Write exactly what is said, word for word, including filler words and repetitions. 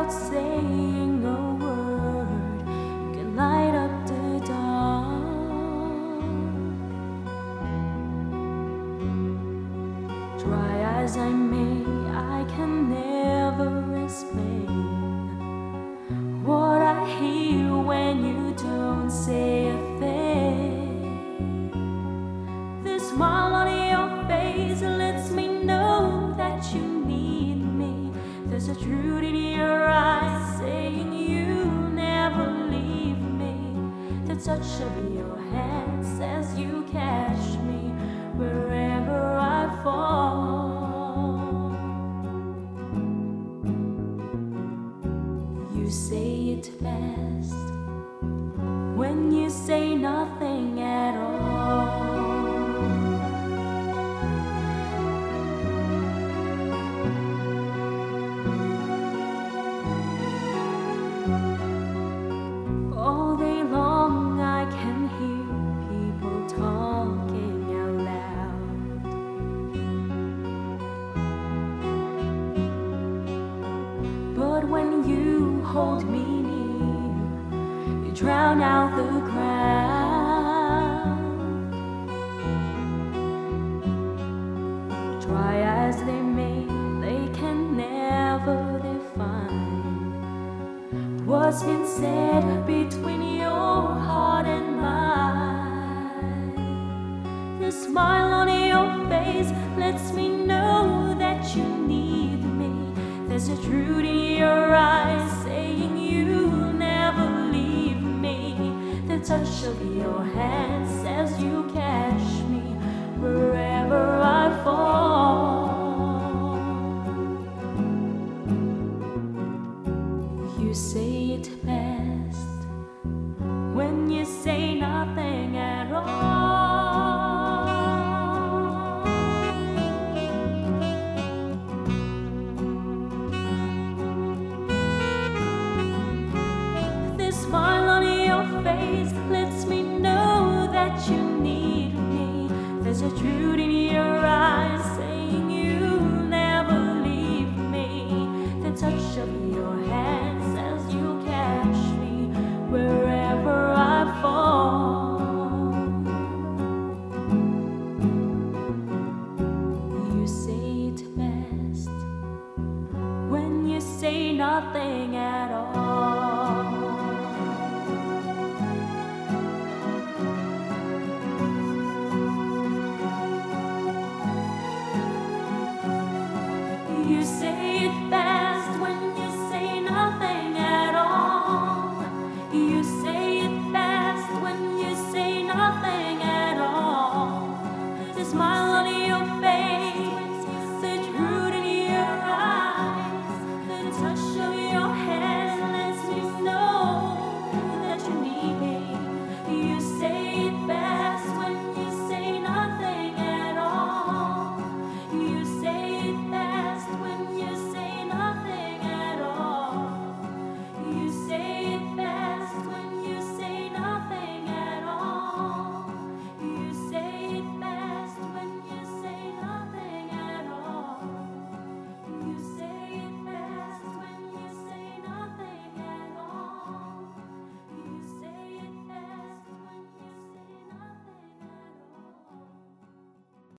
without saying a word, you can light up the dark. Try as I may, I can never explain what I hear when you don't say a thing. The smile on your face lets me know that you need me. There's a truth in your eyes saying you never leave me. The touch of your hand says you catch me wherever I fall. You say it best when you say nothing at all. All day long I can hear people talking out loud, but when you hold me near, you drown out the crowd. Try as they may, they can never define what's been said between your heart and mine. The smile on your face lets me know that you need me. There's a truth in your eyes saying you never leave me. The touch of your hand says you catch me wherever I fall. You say it best when you say nothing at all. This smile on your face lets me know that you need me. There's a truth in your eyes saying you never leave me. The touch of your hand says you catch me wherever I fall. You say it best when you say nothing